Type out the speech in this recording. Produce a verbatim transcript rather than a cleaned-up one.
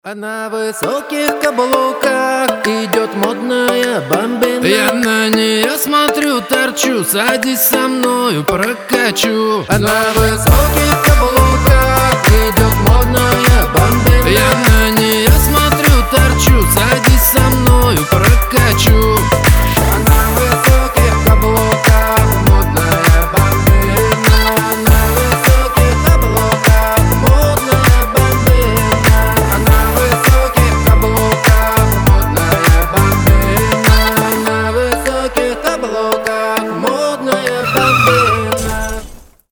А на высоких каблуках идет модная бомбина. Я на нее смотрю, торчу, садись со мною, прокачу. А на высоких каблуках идет модная бомбина. Я